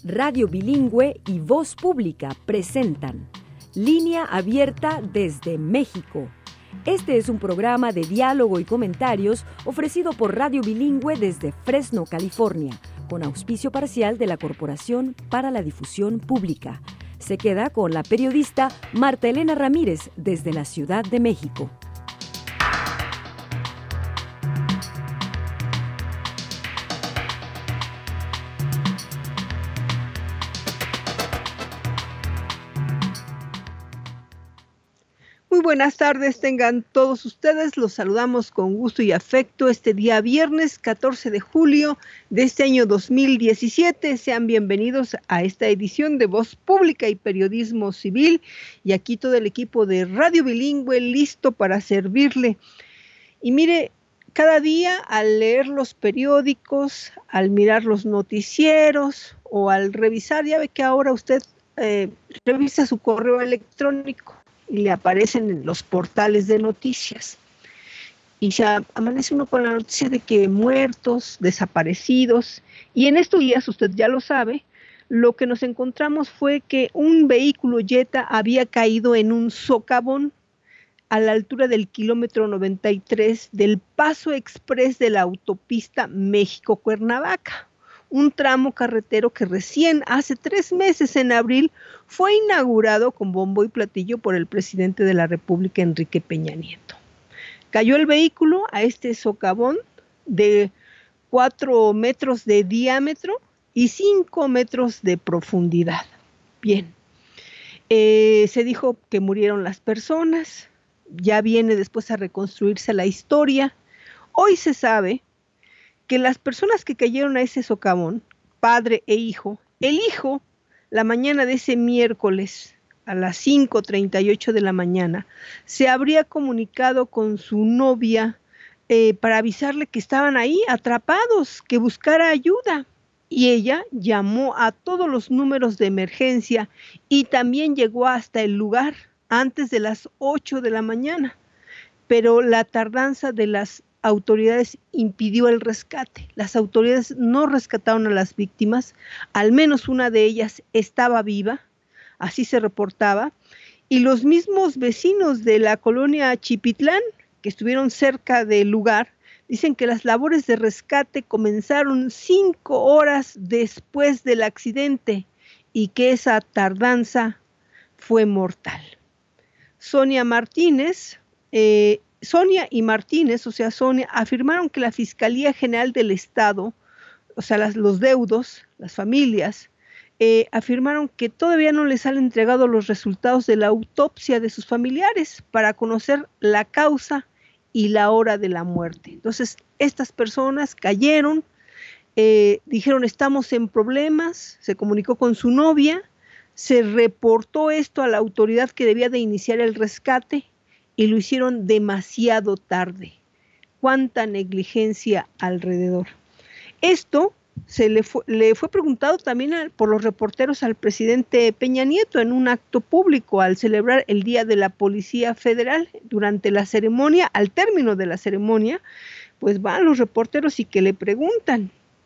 Radio Bilingüe y Voz Pública presentan Línea Abierta desde México. Este es un programa de diálogo y comentarios ofrecido por Radio Bilingüe desde Fresno, California, con auspicio parcial de la Corporación para la Difusión Pública. Se queda con la periodista Marta Elena Ramírez desde la Ciudad de México. Muy buenas tardes, tengan todos ustedes, los saludamos con gusto y afecto este día viernes 14 de julio de este año 2017. Sean bienvenidos a esta edición de Voz Pública y Periodismo Civil, y aquí todo el equipo de Radio Bilingüe listo para servirle. Y mire, cada día al leer los periódicos, al mirar los noticieros o al revisar, ya ve que ahora usted revisa su correo electrónico y le aparecen en los portales de noticias. Y se amanece uno con la noticia de que muertos, desaparecidos. Y en estos días, usted ya lo sabe, lo que nos encontramos fue que un vehículo Jetta había caído en un socavón a la altura del kilómetro 93 del Paso Exprés de la autopista México-Cuernavaca. Un tramo carretero que recién hace 3 meses, en abril, fue inaugurado con bombo y platillo por el presidente de la República, Enrique Peña Nieto. Cayó el vehículo a este socavón de 4 metros de diámetro y 5 metros de profundidad. Bien, se dijo que murieron las personas, ya viene después a reconstruirse la historia. Hoy se sabe que las personas que cayeron a ese socavón, padre e hijo, el hijo, la mañana de ese miércoles, a las 5:38 de la mañana, se habría comunicado con su novia para avisarle que estaban ahí atrapados, que buscara ayuda. Y ella llamó a todos los números de emergencia y también llegó hasta el lugar antes de las 8 de la mañana. Pero la tardanza de las autoridades impidió el rescate. Las autoridades no rescataron a las víctimas, al menos una de ellas estaba viva, así se reportaba, y los mismos vecinos de la colonia Chipitlán, que estuvieron cerca del lugar, dicen que las labores de rescate comenzaron 5 horas después del accidente y que esa tardanza fue mortal. Sonia y Martínez, Sonia, afirmaron que la Fiscalía General del Estado, los deudos, las familias, afirmaron que todavía no les han entregado los resultados de la autopsia de sus familiares para conocer la causa y la hora de la muerte. Entonces, estas personas cayeron, dijeron estamos en problemas, se comunicó con su novia, se reportó esto a la autoridad que debía de iniciar el rescate, y lo hicieron demasiado tarde. ¡Cuánta negligencia alrededor! Esto le fue preguntado también por los reporteros al presidente Peña Nieto en un acto público al celebrar el Día de la Policía Federal. Durante la ceremonia, al término de la ceremonia, pues van los reporteros y que le preguntan.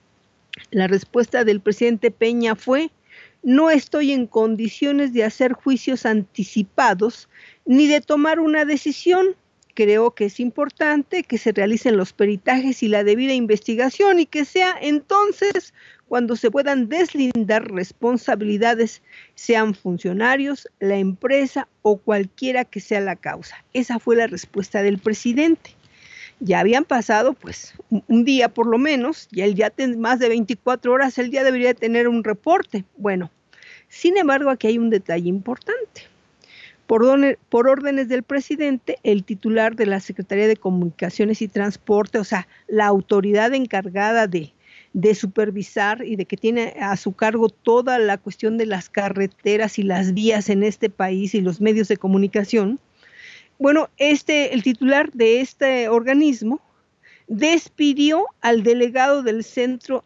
La respuesta del presidente Peña fue: no estoy en condiciones de hacer juicios anticipados ni de tomar una decisión. Creo que es importante que se realicen los peritajes y la debida investigación y que sea entonces cuando se puedan deslindar responsabilidades, sean funcionarios, la empresa o cualquiera que sea la causa. Esa fue la respuesta del presidente. Ya habían pasado pues un día por lo menos, y él ya más de 24 horas, él ya debería tener un reporte. Bueno, sin embargo, aquí hay un detalle importante. Por órdenes del presidente, el titular de la Secretaría de Comunicaciones y Transporte, la autoridad encargada de supervisar y de que tiene a su cargo toda la cuestión de las carreteras y las vías en este país y los medios de comunicación, bueno, el titular de este organismo despidió al delegado del centro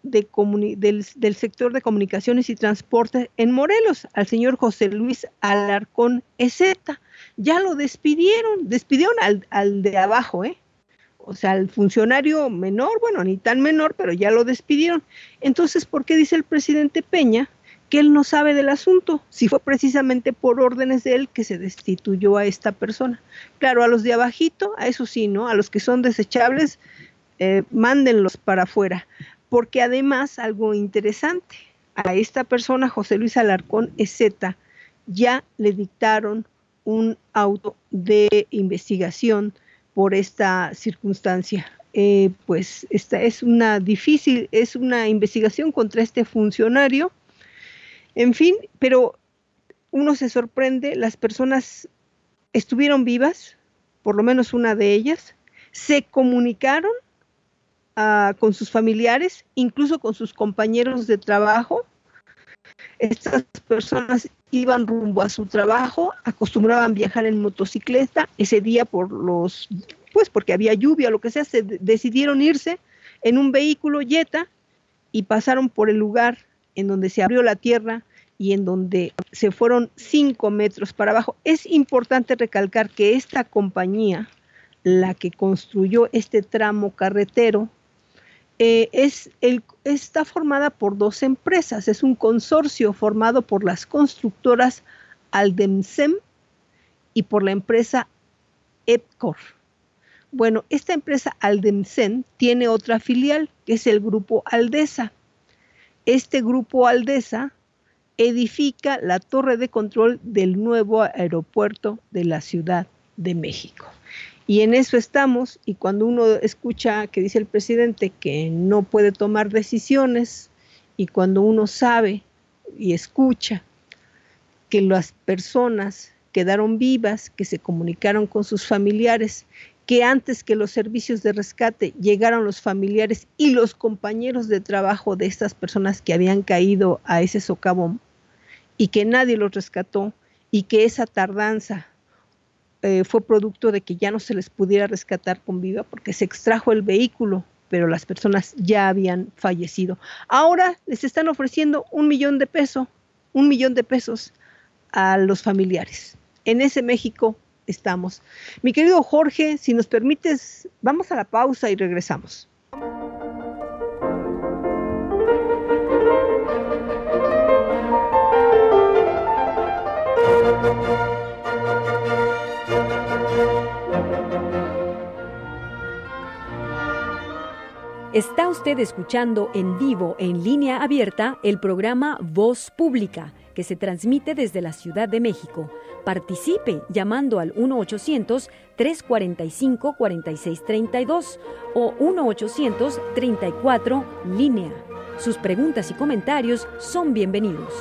del sector de comunicaciones y transporte en Morelos, al señor José Luis Alarcón Ezeta. Ya lo despidieron al de abajo, al funcionario menor, bueno, ni tan menor, pero ya lo despidieron. Entonces, ¿por qué dice el presidente Peña que él no sabe del asunto, si fue precisamente por órdenes de él que se destituyó a esta persona. Claro, a los de abajito, a eso sí, ¿no? A los que son desechables, mándenlos para afuera, porque además, algo interesante, a esta persona, José Luis Alarcón Ezeta, ya le dictaron un auto de investigación por esta circunstancia. Pues esta es una investigación contra este funcionario, en fin, pero uno se sorprende, las personas estuvieron vivas, por lo menos una de ellas, se comunicaron con sus familiares, incluso con sus compañeros de trabajo. Estas personas iban rumbo a su trabajo, acostumbraban viajar en motocicleta. Ese día porque había lluvia o lo que sea, decidieron irse en un vehículo Jetta y pasaron por el lugar en donde se abrió la tierra y en donde se fueron 5 metros para abajo. Es importante recalcar que esta compañía, la que construyó este tramo carretero, está formada por 2 empresas, es un consorcio formado por las constructoras Aldemsem y por la empresa EPCOR. Bueno, esta empresa Aldemsem tiene otra filial, que es el Grupo Aldesa. Este Grupo Aldesa edifica la torre de control del nuevo aeropuerto de la Ciudad de México. Y en eso estamos, y cuando uno escucha que dice el presidente que no puede tomar decisiones, y cuando uno sabe y escucha que las personas quedaron vivas, que se comunicaron con sus familiares, que antes que los servicios de rescate llegaron los familiares y los compañeros de trabajo de estas personas que habían caído a ese socavón, y que nadie los rescató, y que esa tardanza fue producto de que ya no se les pudiera rescatar con vida porque se extrajo el vehículo, pero las personas ya habían fallecido. Ahora les están ofreciendo $1 millón a los familiares. En ese México estamos. Mi querido Jorge, si nos permites, vamos a la pausa y regresamos. Está usted escuchando en vivo, en línea abierta, el programa Voz Pública, que se transmite desde la Ciudad de México. Participe llamando al 1-800-345-4632 o 1-800-34-LÍNEA. Sus preguntas y comentarios son bienvenidos.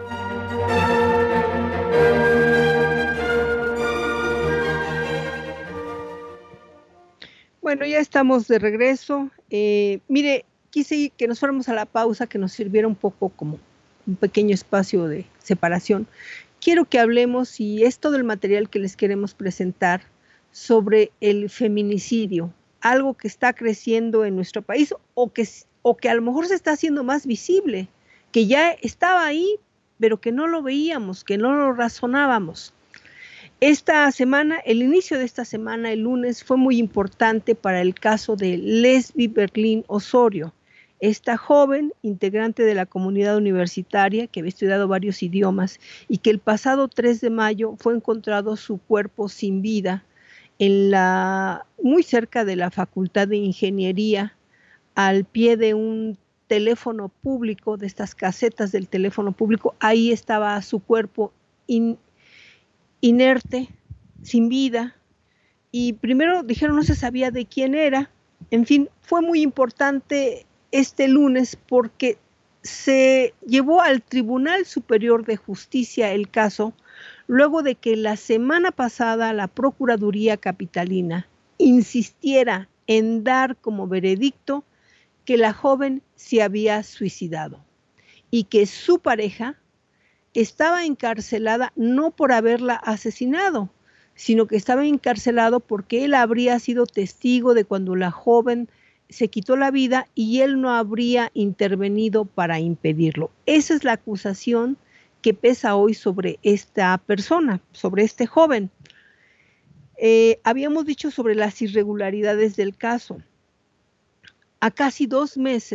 Bueno, ya estamos de regreso. Mire, quise que nos fuéramos a la pausa, que nos sirviera un poco como un pequeño espacio de separación. Quiero que hablemos, y es todo el material que les queremos presentar, sobre el feminicidio, algo que está creciendo en nuestro país o que a lo mejor se está haciendo más visible, que ya estaba ahí, pero que no lo veíamos, que no lo razonábamos. Esta semana, el inicio de esta semana, el lunes, fue muy importante para el caso de Lesbi Berlín Osorio, esta joven integrante de la comunidad universitaria que había estudiado varios idiomas y que el pasado 3 de mayo fue encontrado su cuerpo sin vida muy cerca de la Facultad de Ingeniería, al pie de un teléfono público, de estas casetas del teléfono público. Ahí estaba su cuerpo inerte, sin vida, y primero dijeron no se sabía de quién era. En fin, fue muy importante este lunes porque se llevó al Tribunal Superior de Justicia el caso, luego de que la semana pasada la Procuraduría Capitalina insistiera en dar como veredicto que la joven se había suicidado y que su pareja estaba encarcelada no por haberla asesinado, sino que estaba encarcelado porque él habría sido testigo de cuando la joven se quitó la vida y él no habría intervenido para impedirlo. Esa es la acusación que pesa hoy sobre esta persona, sobre este joven. Habíamos dicho sobre las irregularidades del caso. A casi 2 meses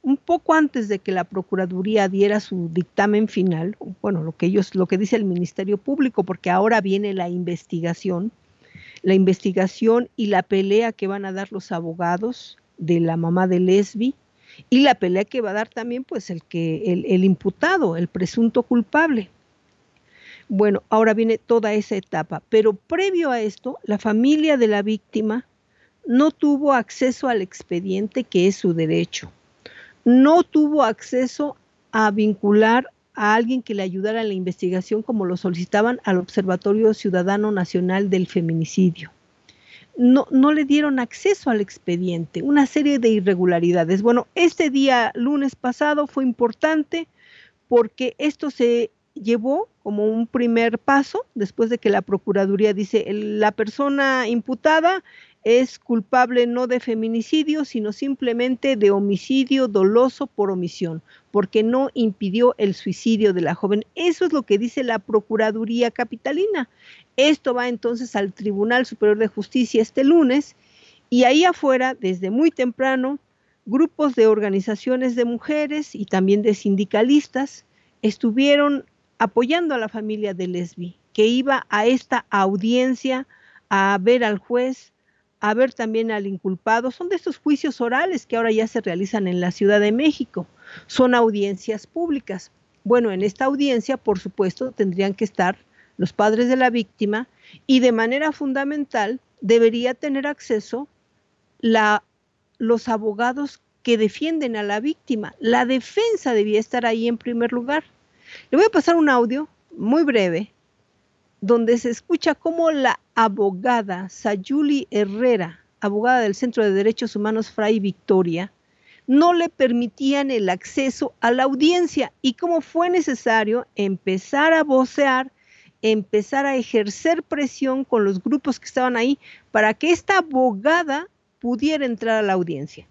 un poco antes de que la Procuraduría diera su dictamen final, bueno, lo que dice el Ministerio Público, porque ahora viene la investigación y la pelea que van a dar los abogados de la mamá de Lesbi, y la pelea que va a dar también pues el imputado, el presunto culpable. Bueno, ahora viene toda esa etapa, pero previo a esto, la familia de la víctima no tuvo acceso al expediente, que es su derecho. No tuvo acceso a vincular a alguien que le ayudara en la investigación, como lo solicitaban al Observatorio Ciudadano Nacional del Feminicidio. No le dieron acceso al expediente, una serie de irregularidades. Bueno, este día, lunes pasado, fue importante porque esto se llevó como un primer paso, después de que la Procuraduría dice, la persona imputada es culpable no de feminicidio, sino simplemente de homicidio doloso por omisión, porque no impidió el suicidio de la joven. Eso es lo que dice la Procuraduría Capitalina. Esto va entonces al Tribunal Superior de Justicia este lunes, y ahí afuera, desde muy temprano, grupos de organizaciones de mujeres y también de sindicalistas estuvieron apoyando a la familia de Lesbi, que iba a esta audiencia a ver al juez, a ver también al inculpado. Son de estos juicios orales que ahora ya se realizan en la Ciudad de México. Son audiencias públicas. Bueno, en esta audiencia, por supuesto, tendrían que estar los padres de la víctima, y de manera fundamental debería tener acceso los abogados que defienden a la víctima. La defensa debía estar ahí en primer lugar. Le voy a pasar un audio muy breve donde se escucha cómo la abogada Sayuli Herrera, abogada del Centro de Derechos Humanos Fray Victoria, no le permitían el acceso a la audiencia, y cómo fue necesario empezar a vocear, empezar a ejercer presión con los grupos que estaban ahí para que esta abogada pudiera entrar a la audiencia.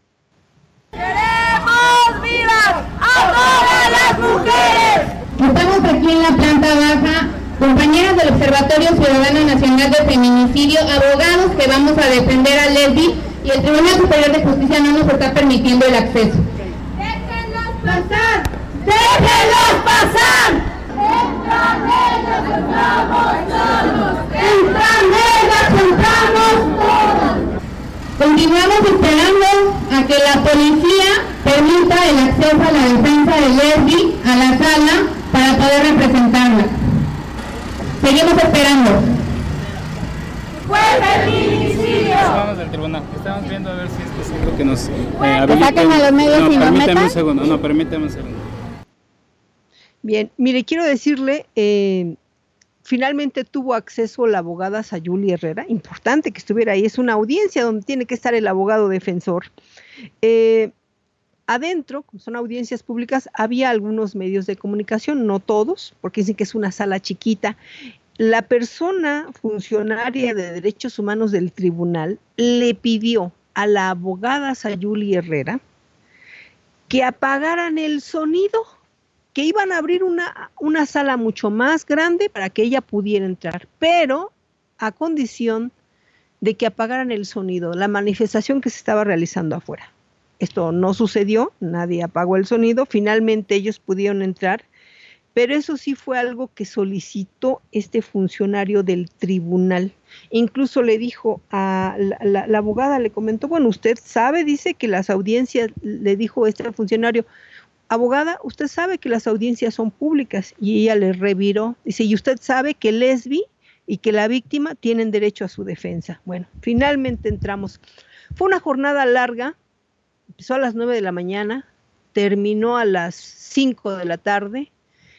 ¡Queremos vivas a todas las mujeres! Estamos aquí en la planta baja, compañeras del Observatorio Ciudadano Nacional de Feminicidio, abogados que vamos a defender a Lesbi, y el Tribunal Superior de Justicia no nos está permitiendo el acceso. ¡Déjenlos pasar! ¡Déjenlos pasar! ¡Entran ellos, entramos todos! ¡Entran ellos, entramos todos! Continuamos esperando a que la policía permita el acceso a la defensa de Lesbi a la sala para poder representarla. Seguimos esperando. ¡Fue feminicidio! Vamos al tribunal. Estamos viendo a ver si es posible que nos saquen a los medios y nos metan. Permítame un segundo. Bien, mire, quiero decirle, finalmente tuvo acceso la abogada Sayuli Herrera, importante que estuviera ahí, es una audiencia donde tiene que estar el abogado defensor. Adentro, como son audiencias públicas, había algunos medios de comunicación, no todos, porque dicen que es una sala chiquita. La persona funcionaria de derechos humanos del tribunal le pidió a la abogada Sayuli Herrera que apagaran el sonido, que iban a abrir una sala mucho más grande para que ella pudiera entrar, pero a condición de que apagaran el sonido, la manifestación que se estaba realizando afuera. Esto no sucedió, nadie apagó el sonido, finalmente ellos pudieron entrar, pero eso sí fue algo que solicitó este funcionario del tribunal. Incluso le dijo a la abogada, le comentó, bueno, usted sabe, dice que las audiencias, le dijo este funcionario, abogada, usted sabe que las audiencias son públicas, y ella le reviró, dice, y usted sabe que Lesbi y que la víctima tienen derecho a su defensa. Bueno, finalmente entramos. Fue una jornada larga, empezó a las 9 de la mañana, terminó a las 5 de la tarde,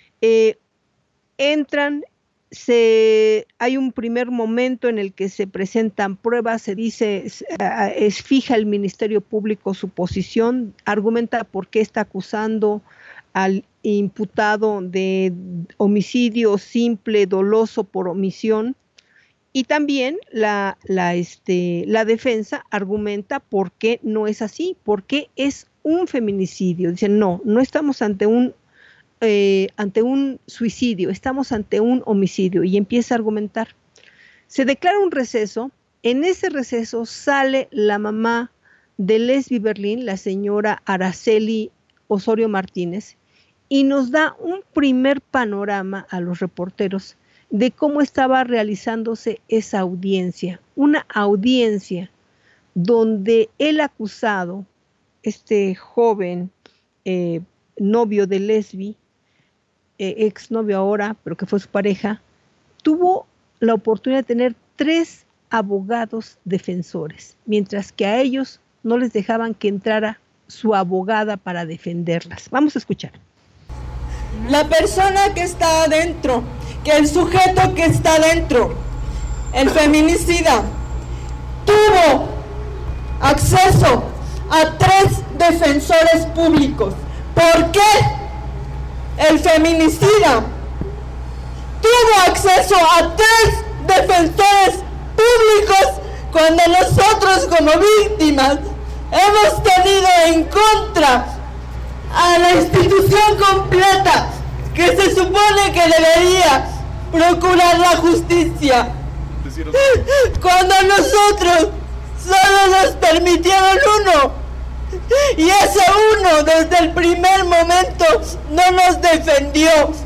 entran, hay un primer momento en el que se presentan pruebas, se dice, fija el Ministerio Público su posición, argumenta por qué está acusando al imputado de homicidio simple, doloso por omisión, y también la defensa argumenta por qué no es así, por qué es un feminicidio. Dicen, no estamos ante un suicidio, estamos ante un homicidio, y empieza a argumentar. Se declara un receso, en ese receso sale la mamá de Lesbi Berlín, la señora Araceli Osorio Martínez y nos da un primer panorama a los reporteros de cómo estaba realizándose esa audiencia, una audiencia donde el acusado, este joven novio de Lesbi, exnovio ahora, pero que fue su pareja, tuvo la oportunidad de tener 3 abogados defensores, mientras que a ellos no les dejaban que entrara su abogada para defenderlas. Vamos a escuchar. La persona que está adentro, que el sujeto que está adentro, el feminicida, tuvo acceso a 3 defensores públicos. ¿Por qué el feminicida tuvo acceso a 3 defensores públicos cuando nosotros como víctimas hemos tenido en contra a la institución completa que se supone que debería procurar la justicia? Cuando nosotros solo nos permitieron uno, y ese uno desde el primer momento no nos defendió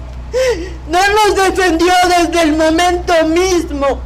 desde el momento mismo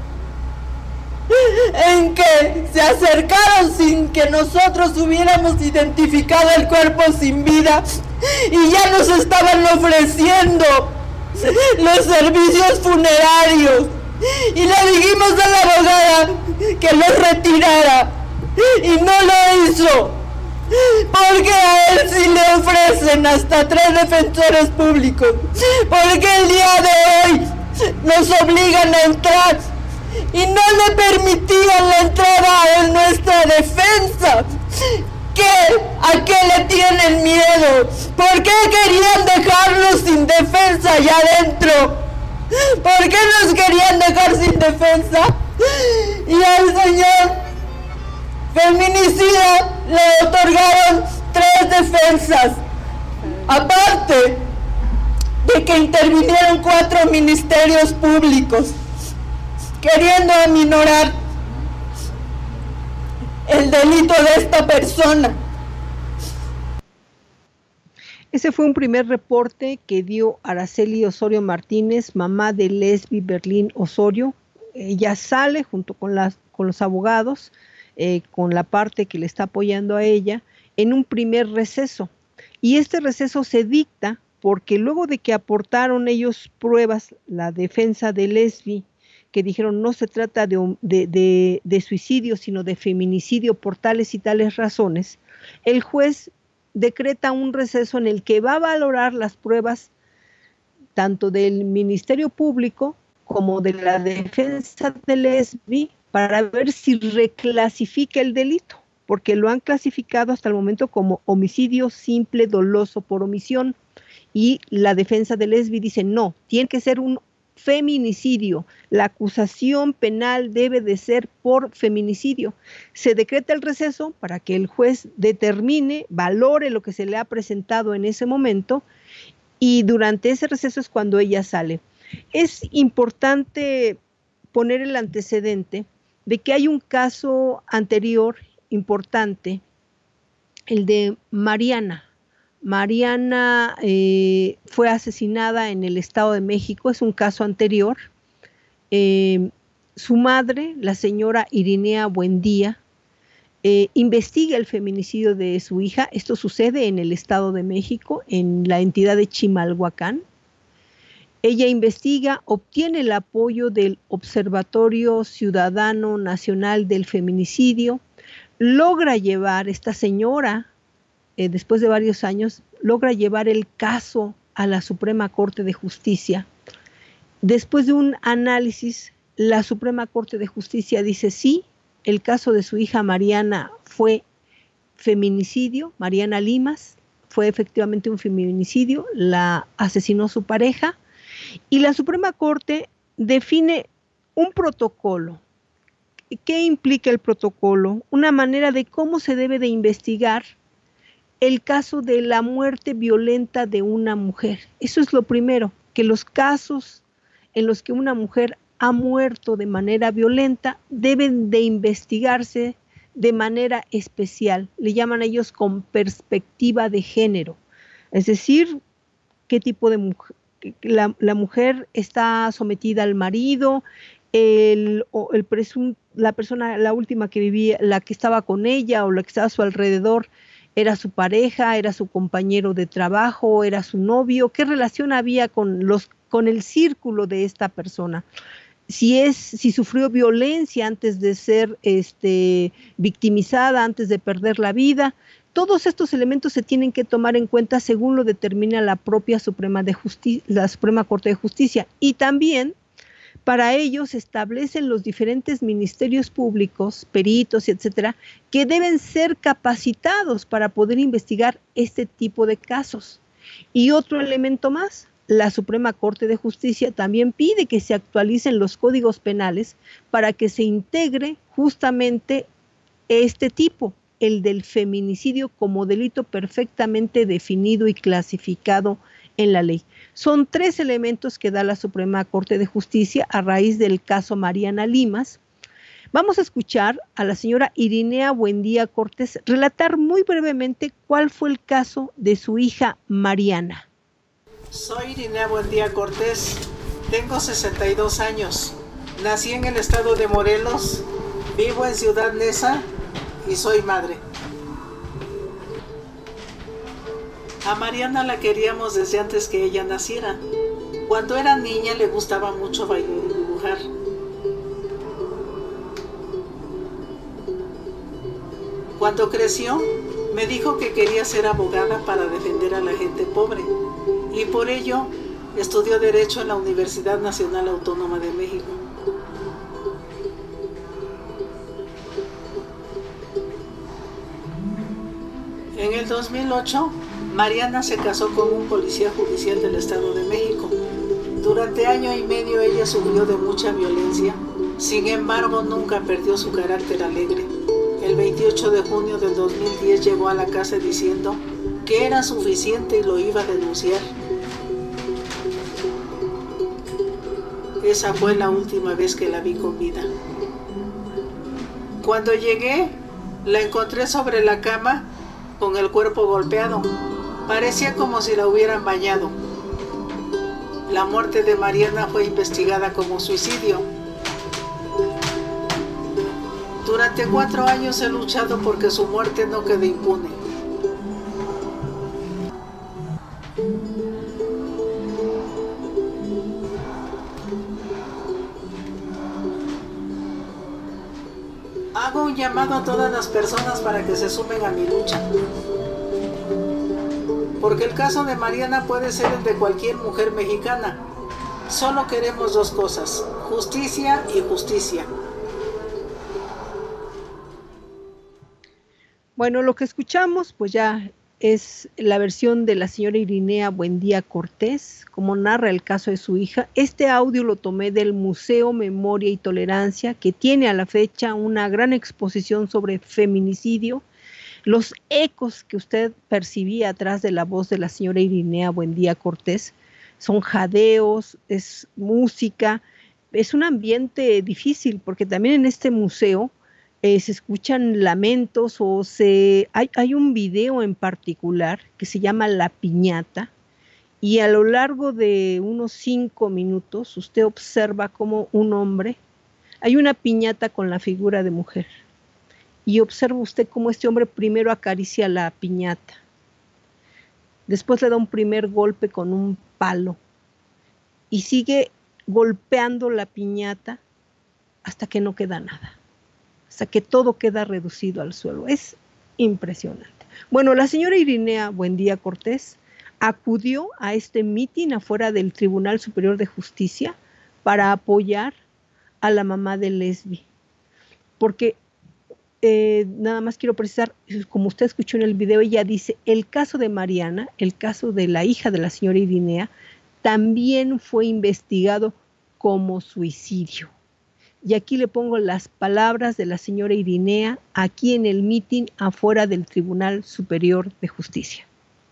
en que se acercaron sin que nosotros hubiéramos identificado el cuerpo sin vida y ya nos estaban ofreciendo los servicios funerarios, y le dijimos a la abogada que los retirara y no lo hizo, porque a él sí le ofrecen hasta 3 defensores públicos, porque el día de hoy nos obligan a entrar y no le permitían la entrada en nuestra defensa. ¿A qué le tienen miedo? ¿Por qué querían dejarnos sin defensa allá adentro? ¿Por qué nos querían dejar sin defensa? Y al señor feminicida le otorgaron 3 defensas, aparte de que intervinieron 4 ministerios públicos queriendo aminorar el delito de esta persona. Ese fue un primer reporte que dio Araceli Osorio Martínez, mamá de Lesbi Berlín Osorio. Ella sale junto con los abogados, con la parte que le está apoyando a ella, en un primer receso. Y este receso se dicta porque luego de que aportaron ellos pruebas, la defensa de Lesbi, que dijeron no se trata de suicidio, sino de feminicidio por tales y tales razones, el juez decreta un receso en el que va a valorar las pruebas tanto del Ministerio Público como de la defensa de Lesbi para ver si reclasifica el delito, porque lo han clasificado hasta el momento como homicidio simple doloso por omisión, y la defensa de Lesbi dice no, tiene que ser un feminicidio, la acusación penal debe de ser por feminicidio. Se decreta el receso para que el juez determine, valore lo que se le ha presentado en ese momento, y durante ese receso es cuando ella sale. Es importante poner el antecedente de que hay un caso anterior importante, el de Mariana. Mariana fue asesinada en el Estado de México, es un caso anterior. Su madre, la señora Irinea Buendía, investiga el feminicidio de su hija. Esto sucede en el Estado de México, en la entidad de Chimalhuacán. Ella investiga, obtiene el apoyo del Observatorio Ciudadano Nacional del Feminicidio, logra llevar esta señora, después de varios años, logra llevar el caso a la Suprema Corte de Justicia. Después de un análisis, la Suprema Corte de Justicia dice sí, el caso de su hija Mariana fue feminicidio, Mariana Limas, fue efectivamente un feminicidio, la asesinó su pareja, y la Suprema Corte define un protocolo. ¿Qué implica el protocolo? Una manera de cómo se debe de investigar el caso de la muerte violenta de una mujer. Eso es lo primero, que los casos en los que una mujer ha muerto de manera violenta deben de investigarse de manera especial. Le llaman ellos con perspectiva de género. Es decir, qué tipo de mujer, la mujer está sometida al marido, la persona, la última que vivía, la que estaba con ella o la que estaba a su alrededor, era su pareja, era su compañero de trabajo, era su novio, qué relación había con el círculo de esta persona. Si sufrió violencia antes de ser victimizada, antes de perder la vida. Todos estos elementos se tienen que tomar en cuenta según lo determina la propia Suprema Corte de Justicia. Y también para ello se establecen los diferentes ministerios públicos, peritos, etcétera, que deben ser capacitados para poder investigar este tipo de casos. Y otro elemento más, la Suprema Corte de Justicia también pide que se actualicen los códigos penales para que se integre justamente este tipo, el del feminicidio, como delito perfectamente definido y clasificado en la ley. Son 3 elementos que da la Suprema Corte de Justicia a raíz del caso Mariana Limas. Vamos a escuchar a la señora Irinea Buendía Cortés relatar muy brevemente cuál fue el caso de su hija Mariana. Soy Irinea Buendía Cortés, tengo 62 años, nací en el estado de Morelos, vivo en Ciudad Neza y soy madre. A Mariana la queríamos desde antes que ella naciera. Cuando era niña le gustaba mucho bailar y dibujar. Cuando creció, me dijo que quería ser abogada para defender a la gente pobre, y por ello estudió Derecho en la Universidad Nacional Autónoma de México. En el 2008, Mariana se casó con un policía judicial del Estado de México. Durante año y medio ella sufrió de mucha violencia, sin embargo nunca perdió su carácter alegre. El 28 de junio del 2010 llegó a la casa diciendo que era suficiente y lo iba a denunciar. Esa fue la última vez que la vi con vida. Cuando llegué, la encontré sobre la cama con el cuerpo golpeado. Parecía como si la hubieran bañado. La muerte de Mariana fue investigada como suicidio. Durante 4 años he luchado porque su muerte no quede impune. Hago un llamado a todas las personas para que se sumen a mi lucha. Porque el caso de Mariana puede ser el de cualquier mujer mexicana. Solo queremos 2 cosas: justicia y justicia. Bueno, lo que escuchamos pues ya es la versión de la señora Irinea Buendía Cortés, como narra el caso de su hija. Este audio lo tomé del Museo Memoria y Tolerancia, que tiene a la fecha una gran exposición sobre feminicidio. Los ecos que usted percibía atrás de la voz de la señora Irinea Buendía Cortés son jadeos, es música, es un ambiente difícil, porque también en este museo se escuchan lamentos hay un video en particular que se llama La Piñata, y a lo largo de unos 5 minutos usted observa como un hombre, hay una piñata con la figura de mujer, y observa usted cómo este hombre primero acaricia la piñata, después le da un primer golpe con un palo y sigue golpeando la piñata hasta que no queda nada, hasta que todo queda reducido al suelo. Es impresionante. Bueno, la señora Irinea Buendía Cortés acudió a este mitin afuera del Tribunal Superior de Justicia para apoyar a la mamá de Lesbi, porque nada más quiero precisar, como usted escuchó en el video, ella dice, el caso de Mariana, el caso de la hija de la señora Irinea, también fue investigado como suicidio. Y aquí le pongo las palabras de la señora Irinea aquí en el mitin afuera del Tribunal Superior de Justicia.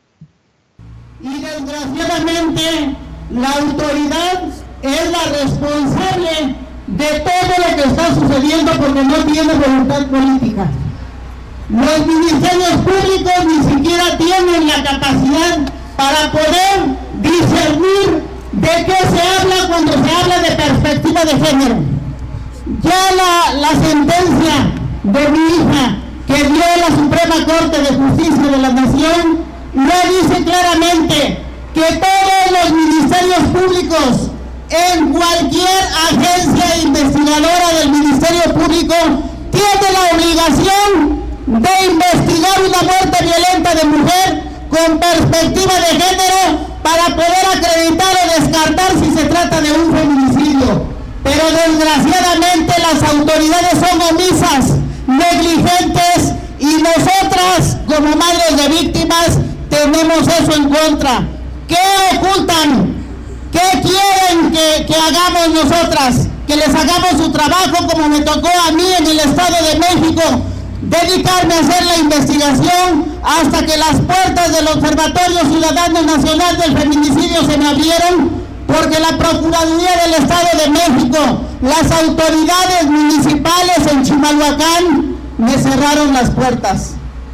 Y desgraciadamente la autoridad es la responsable de todo lo que está sucediendo porque no tiene voluntad política. Los ministerios públicos ni siquiera tienen la capacidad para poder discernir de qué se habla cuando se habla de perspectiva de género. Ya la sentencia de mi hija que dio la Suprema Corte de Justicia de la Nación ya dice claramente que todos los ministerios públicos en cualquier agencia investigadora del Ministerio Público tiene la obligación de investigar una muerte violenta de mujer con perspectiva de género para poder acreditar o descartar si se trata de un feminicidio. Pero desgraciadamente las autoridades son omisas, negligentes, y nosotras como madres de víctimas tenemos eso en contra. ¿Qué ocultan? ¿Qué quieren que hagamos nosotras? Que les hagamos su trabajo como me tocó a mí en el Estado de México, dedicarme a hacer la investigación hasta que las puertas del Observatorio Ciudadano Nacional del Feminicidio se me abrieron, porque la Procuraduría del Estado de México, las autoridades municipales en Chimalhuacán me cerraron las puertas.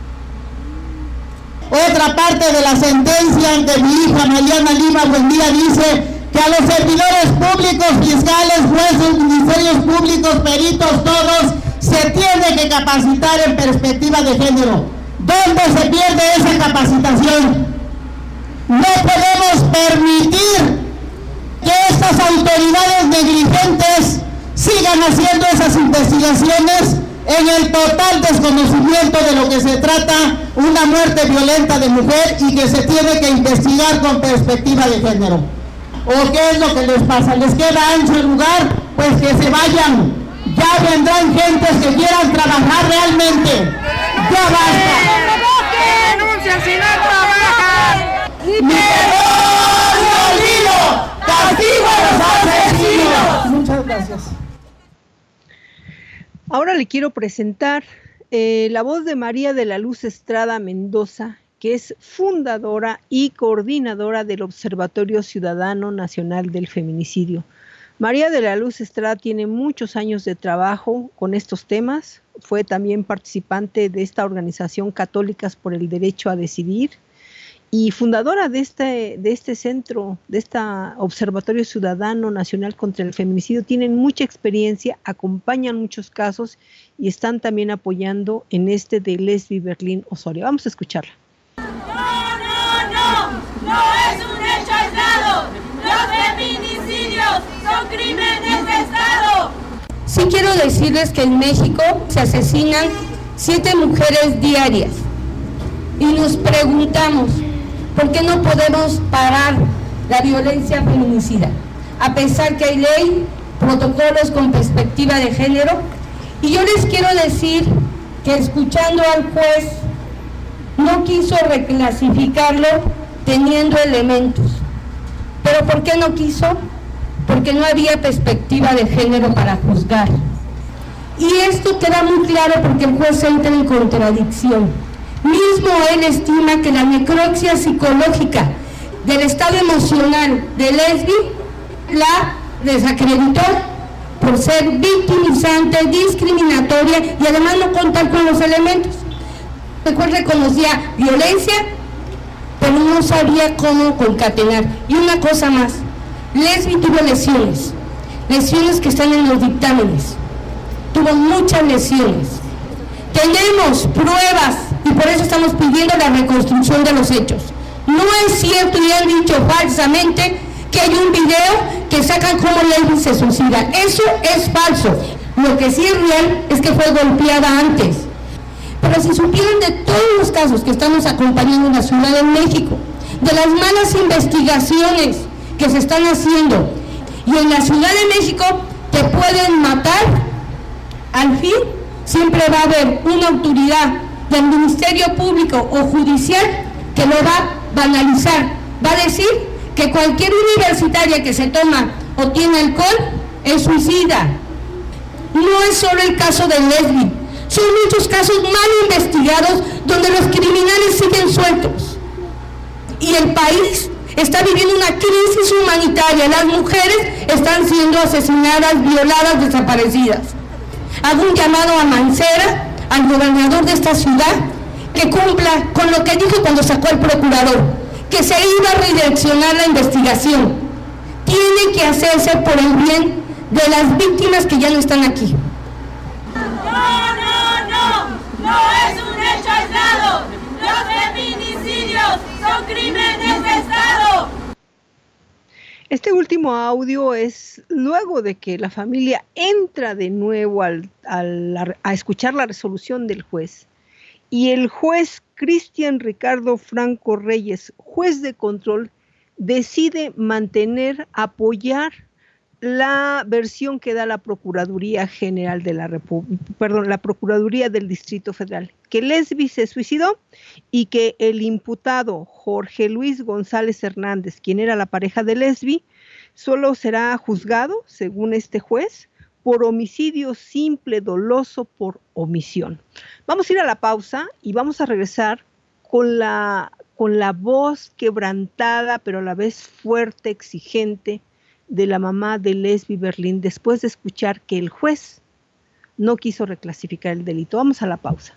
Otra parte de la sentencia de mi hija Mariana Lima Buendía dice que a los servidores públicos, fiscales, jueces, ministerios públicos, peritos, todos, se tiene que capacitar en perspectiva de género. ¿Dónde se pierde esa capacitación? No podemos permitir que estas autoridades negligentes sigan haciendo esas investigaciones en el total desconocimiento de lo que se trata una muerte violenta de mujer y que se tiene que investigar con perspectiva de género. ¿O qué es lo que les pasa? ¿Les queda ancho el lugar? Pues que se vayan. Ya vendrán gentes que quieran trabajar realmente. ¡Ya basta! ¡Denuncia si no trabajan! ¡Ni perdón ni olvido! ¡Castigo a los asesinos! Muchas gracias. Ahora le quiero presentar la voz de María de la Luz Estrada Mendoza, que es fundadora y coordinadora del Observatorio Ciudadano Nacional del Feminicidio. María de la Luz Estrada tiene muchos años de trabajo con estos temas, fue también participante de esta organización Católicas por el Derecho a Decidir y fundadora de este centro, de este Observatorio Ciudadano Nacional contra el Feminicidio. Tienen mucha experiencia, acompañan muchos casos y están también apoyando en este de Lesbi Berlín Osorio. Vamos a escucharla. No es un hecho aislado. Los feminicidios son crímenes de Estado. Sí quiero decirles que en México se asesinan 7 mujeres diarias y nos preguntamos ¿por qué no podemos parar la violencia feminicida? A pesar que hay ley, protocolos con perspectiva de género. Y yo les quiero decir que escuchando al juez no quiso reclasificarlo teniendo elementos. ¿Pero por qué no quiso? Porque no había perspectiva de género para juzgar. Y esto queda muy claro porque el juez entra en contradicción. Mismo él estima que la necropsia psicológica del estado emocional de Lesbi la desacreditó por ser victimizante, discriminatoria y además no contar con los elementos. El juez reconocía violencia, pero no sabía cómo concatenar. Y una cosa más, Lesbi tuvo lesiones que están en los dictámenes, tuvo muchas lesiones. Tenemos pruebas y por eso estamos pidiendo la reconstrucción de los hechos. No es cierto y han dicho falsamente que hay un video que sacan cómo Lesbi se suicida. Eso es falso. Lo que sí es real es que fue golpeada antes. Pero si supieran de todos los casos que estamos acompañando en la Ciudad de México, de las malas investigaciones que se están haciendo, y en la Ciudad de México te pueden matar, al fin siempre va a haber una autoridad del Ministerio Público o Judicial que lo va a banalizar, va a decir que cualquier universitaria que se toma o tiene alcohol es suicida. No es solo el caso de Lesbi, son muchos casos mal investigados donde los criminales siguen sueltos. Y el país está viviendo una crisis humanitaria, las mujeres están siendo asesinadas, violadas, desaparecidas. Hago un llamado a Mancera, al gobernador de esta ciudad, que cumpla con lo que dijo cuando sacó al procurador, que se iba a redireccionar la investigación. Tiene que hacerse por el bien de las víctimas que ya no están aquí. No es un hecho aislado. Los feminicidios son crímenes de Estado. Este último audio es luego de que la familia entra de nuevo a escuchar la resolución del juez. Y el juez Cristian Ricardo Franco Reyes, juez de control, decide apoyar la versión que da la Procuraduría General de la Procuraduría del Distrito Federal, que Lesbi se suicidó y que el imputado Jorge Luis González Hernández, quien era la pareja de Lesbi, solo será juzgado, según este juez, por homicidio simple doloso por omisión. Vamos a ir a la pausa y vamos a regresar con la voz quebrantada, pero a la vez fuerte, exigente, de la mamá de Lesbi Berlín, después de escuchar que el juez no quiso reclasificar el delito. Vamos a la pausa.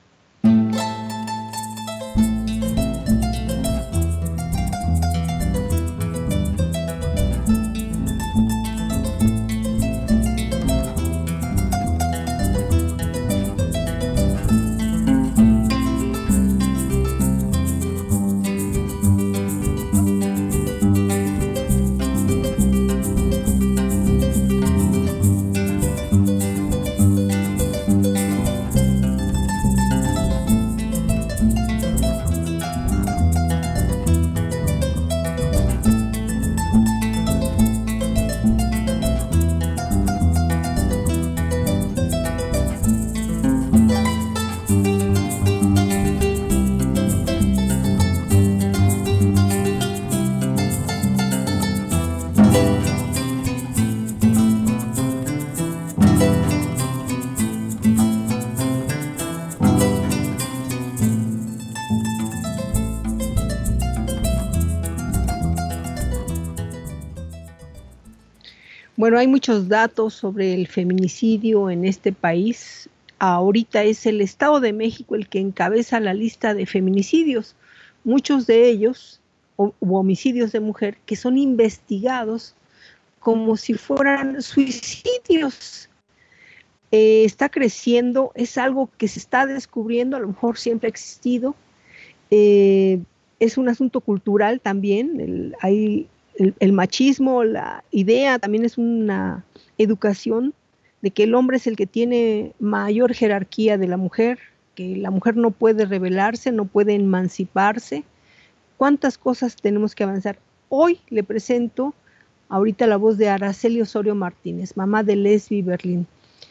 Bueno, hay muchos datos sobre el feminicidio en este país. Ahorita es el Estado de México el que encabeza la lista de feminicidios, muchos de ellos, u homicidios de mujer, que son investigados como si fueran suicidios. Está creciendo, es algo que se está descubriendo, a lo mejor siempre ha existido. Es un asunto cultural también, el machismo, la idea también es una educación de que el hombre es el que tiene mayor jerarquía de la mujer, que la mujer no puede rebelarse, no puede emanciparse. ¿Cuántas cosas tenemos que avanzar? Hoy le presento ahorita la voz de Araceli Osorio Martínez, mamá de Lesbi Berlín.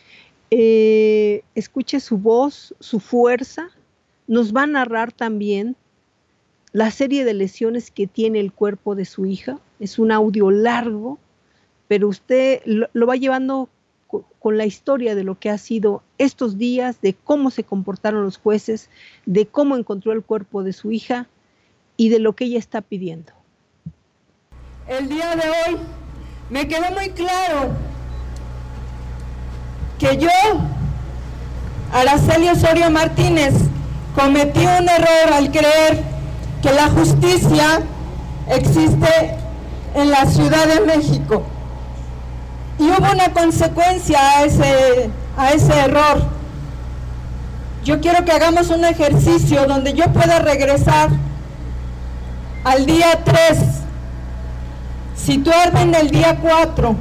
Escuche su voz, su fuerza. Nos va a narrar también la serie de lesiones que tiene el cuerpo de su hija. Es un audio largo, pero usted lo va llevando con la historia de lo que ha sido estos días, de cómo se comportaron los jueces, de cómo encontró el cuerpo de su hija y de lo que ella está pidiendo. El día de hoy me quedó muy claro que yo, Araceli Osorio Martínez, cometí un error al creer que la justicia existe en la Ciudad de México. Y hubo una consecuencia a ese error. Yo quiero que hagamos un ejercicio donde yo pueda regresar al día 3, situarme en el día 4,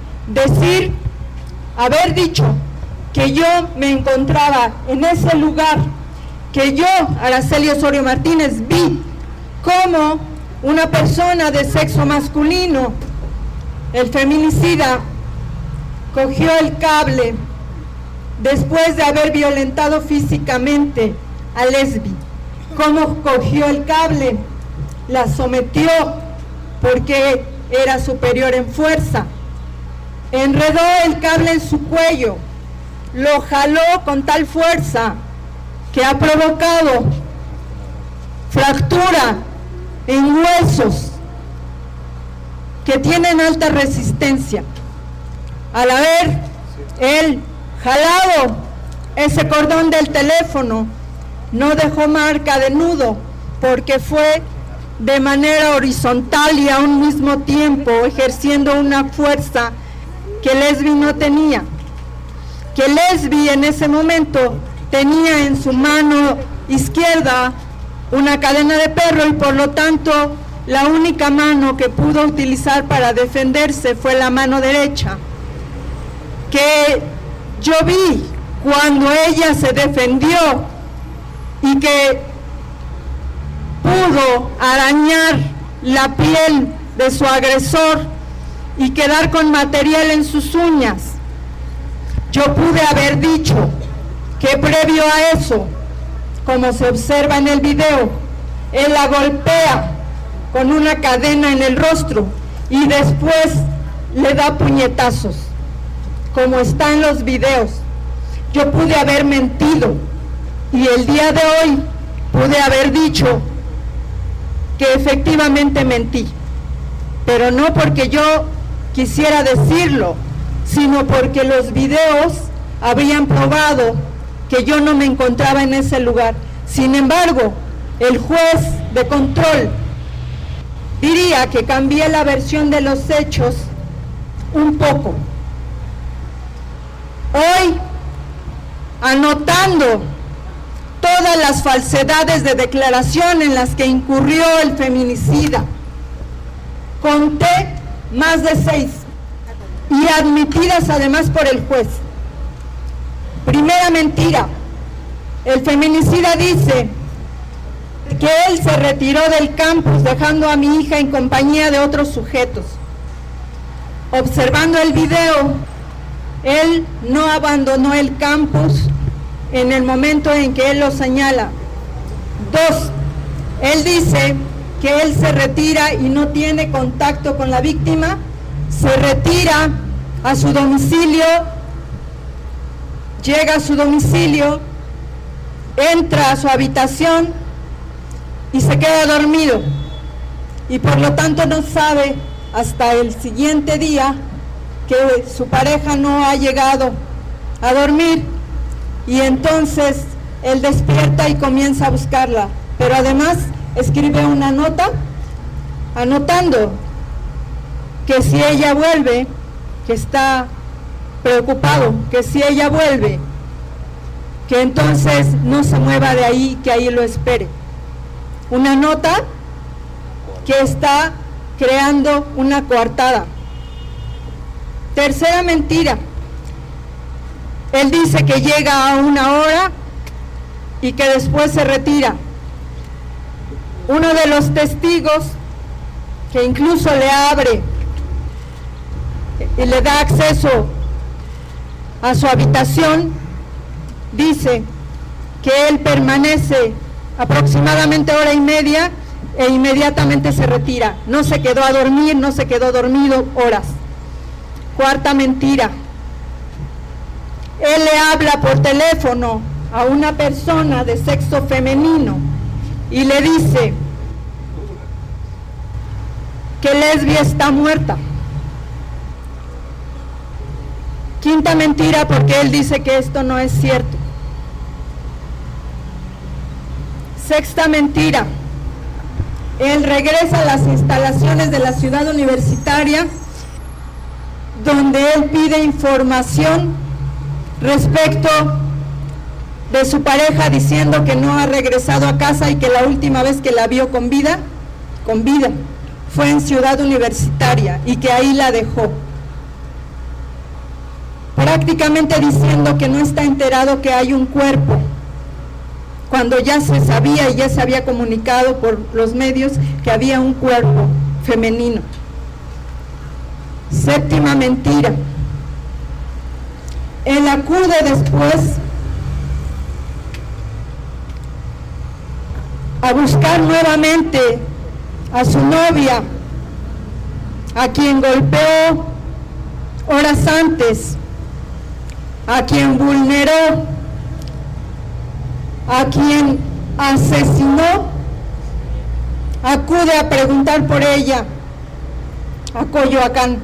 haber dicho que yo me encontraba en ese lugar, que yo, Araceli Osorio Martínez, vi cómo una persona de sexo masculino, el feminicida, cogió el cable después de haber violentado físicamente a Lesbi. Cómo cogió el cable, la sometió porque era superior en fuerza, enredó el cable en su cuello, lo jaló con tal fuerza que ha provocado fractura en huesos que tienen alta resistencia. Al haber él jalado ese cordón del teléfono, no dejó marca de nudo porque fue de manera horizontal y a un mismo tiempo ejerciendo una fuerza que Lesbi no tenía. Que Lesbi en ese momento tenía en su mano izquierda una cadena de perro y por lo tanto la única mano que pudo utilizar para defenderse fue la mano derecha. Que yo vi cuando ella se defendió y que pudo arañar la piel de su agresor y quedar con material en sus uñas. Yo pude haber dicho que previo a eso, como se observa en el video, él la golpea con una cadena en el rostro y después le da puñetazos, como está en los videos. Yo pude haber mentido y el día de hoy pude haber dicho que efectivamente mentí, pero no porque yo quisiera decirlo, sino porque los videos habían probado que yo no me encontraba en ese lugar. Sin embargo, el juez de control diría que cambié la versión de los hechos un poco. Hoy, anotando todas las falsedades de declaración en las que incurrió el feminicida, conté más de 6 y admitidas además por el juez. Primera mentira, el feminicida dice que él se retiró del campus dejando a mi hija en compañía de otros sujetos. Observando el video, él no abandonó el campus en el momento en que él lo señala. 2, él dice que él se retira y no tiene contacto con la víctima, se retira a su domicilio, llega a su domicilio, entra a su habitación y se queda dormido, y por lo tanto no sabe hasta el siguiente día que su pareja no ha llegado a dormir, y entonces él despierta y comienza a buscarla, pero además escribe una nota anotando que si ella vuelve, que está preocupado, que si ella vuelve, que entonces no se mueva de ahí, que ahí lo espere. Una nota que está creando una coartada. Tercera mentira, él dice que llega a 1 hora y que después se retira. Uno de los testigos, que incluso le abre y le da acceso a su habitación, dice que él permanece aproximadamente 1:30 e inmediatamente se retira. No se quedó a dormir, no se quedó dormido horas. Cuarta mentira, él le habla por teléfono a una persona de sexo femenino y le dice que Lesbi está muerta. Quinta mentira, porque él dice que esto no es cierto. Sexta mentira, él regresa a las instalaciones de la ciudad universitaria, donde él pide información respecto de su pareja, diciendo que no ha regresado a casa y que la última vez que la vio con vida, fue en Ciudad Universitaria y que ahí la dejó. Prácticamente diciendo que no está enterado que hay un cuerpo, cuando ya se sabía y ya se había comunicado por los medios que había un cuerpo femenino. Séptima mentira, él acude después a buscar nuevamente a su novia, a quien golpeó horas antes, a quien vulneró, a quien asesinó. Acude a preguntar por ella a Coyoacán.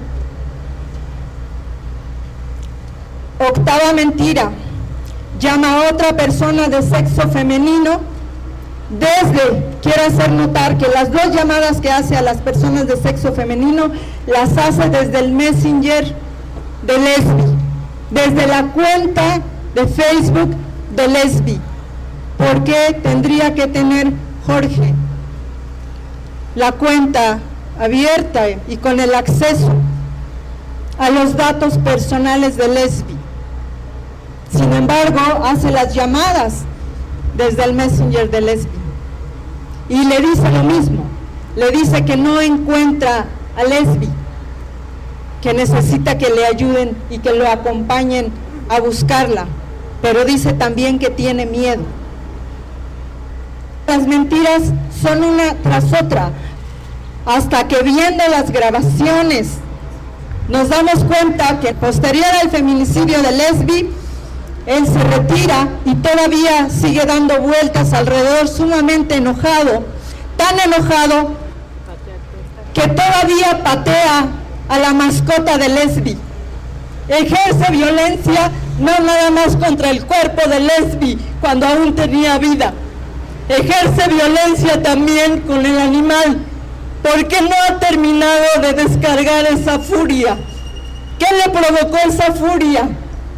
Octava mentira, llama a otra persona de sexo femenino quiero hacer notar que las 2 llamadas que hace a las personas de sexo femenino las hace desde el Messenger de Lesbi, desde la cuenta de Facebook de Lesbi. ¿Por qué tendría que tener Jorge la cuenta abierta y con el acceso a los datos personales de Lesbi? Sin embargo, hace las llamadas desde el Messenger de Lesbi y le dice lo mismo, le dice que no encuentra a Lesbi, que necesita que le ayuden y que lo acompañen a buscarla, pero dice también que tiene miedo. Las mentiras son una tras otra, hasta que viendo las grabaciones nos damos cuenta que posterior al feminicidio de Lesbi, él se retira y todavía sigue dando vueltas alrededor, sumamente enojado, tan enojado que todavía patea a la mascota de Lesbi. Ejerce violencia no nada más contra el cuerpo de Lesbi cuando aún tenía vida, ejerce violencia también con el animal, porque no ha terminado de descargar esa furia. ¿Qué le provocó esa furia?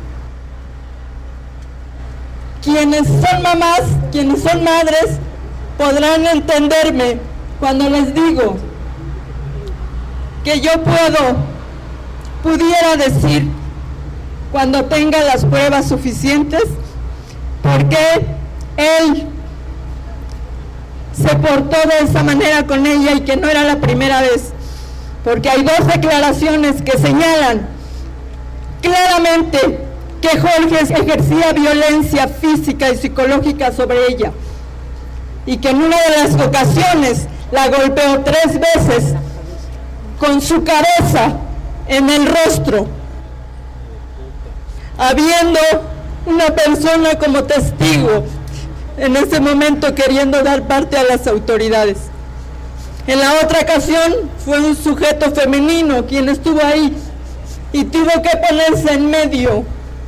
Quienes son mamás, quienes son madres, podrán entenderme cuando les digo que yo pudiera decir, cuando tenga las pruebas suficientes, por qué él se portó de esa manera con ella y que no era la primera vez, porque hay 2 declaraciones que señalan claramente que Jorge ejercía violencia física y psicológica sobre ella y que en una de las ocasiones la golpeó 3 veces con su cabeza en el rostro, habiendo una persona como testigo en ese momento queriendo dar parte a las autoridades. En la otra ocasión fue un sujeto femenino quien estuvo ahí y tuvo que ponerse en medio